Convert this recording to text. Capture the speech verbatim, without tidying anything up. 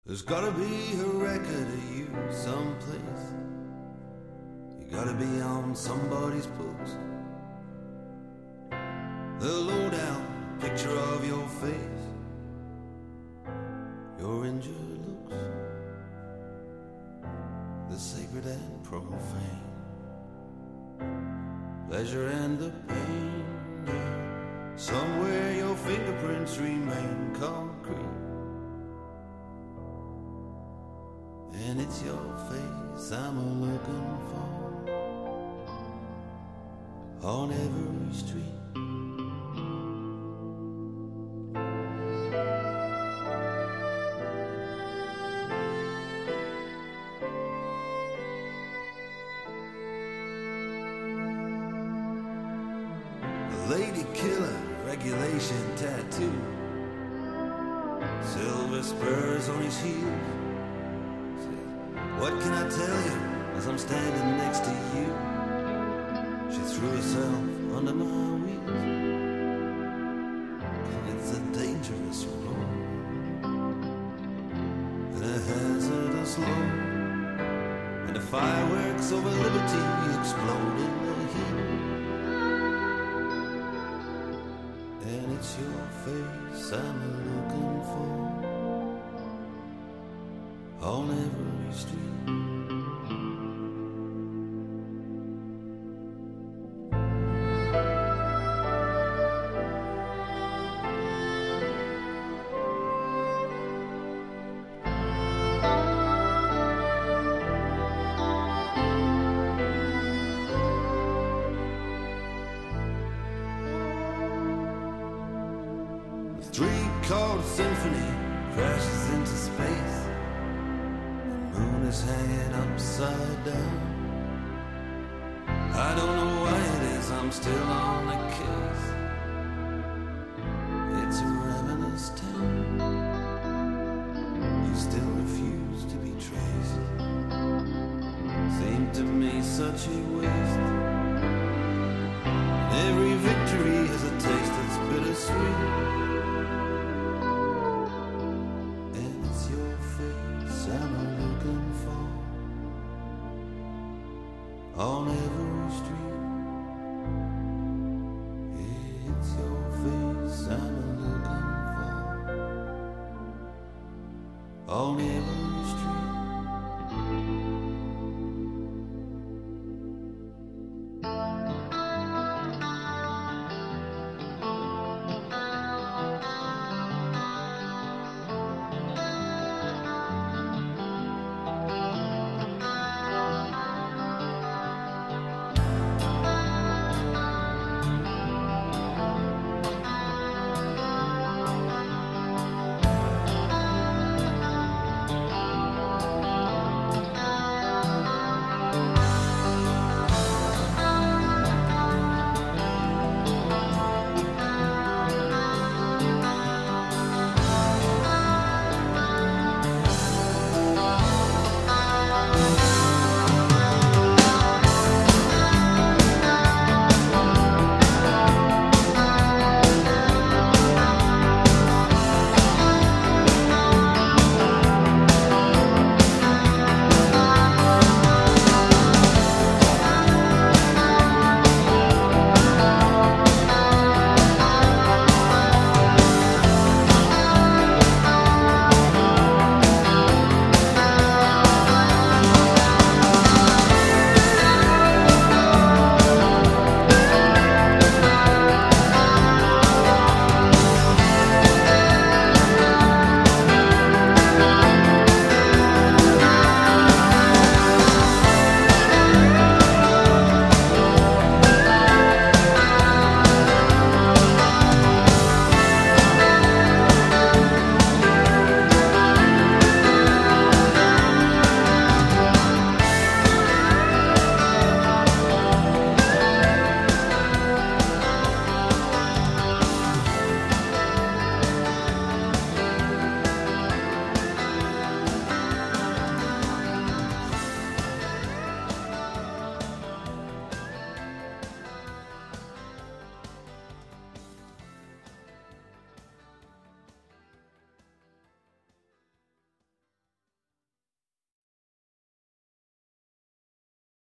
There's gotta be a record of you someplace. You gotta be on somebody's books. The lowdown picture of your face, your injured looks, the sacred and profane, pleasure and the pain. Yeah. Somewhere your fingerprints remain concrete. And it's your face I'm a-looking for on every street. A lady killer, regulation tattoo, silver spurs on his heels. What can I tell you as I'm standing next to you? She threw herself under my wheels. It's a dangerous road and a hazardous load, and the fireworks over liberty explode in the heat. And it's your face I'm looking for on every street. The three-chord symphony crashes into space. The moon is hanging upside down. I don't know why it is I'm still on the case. It's a ravenous town. You still refuse to be traced. Seemed to me such a waste. Every victory has a taste that's bittersweet. And it's your face I'm looking for on every street. It's your face I'm looking for on every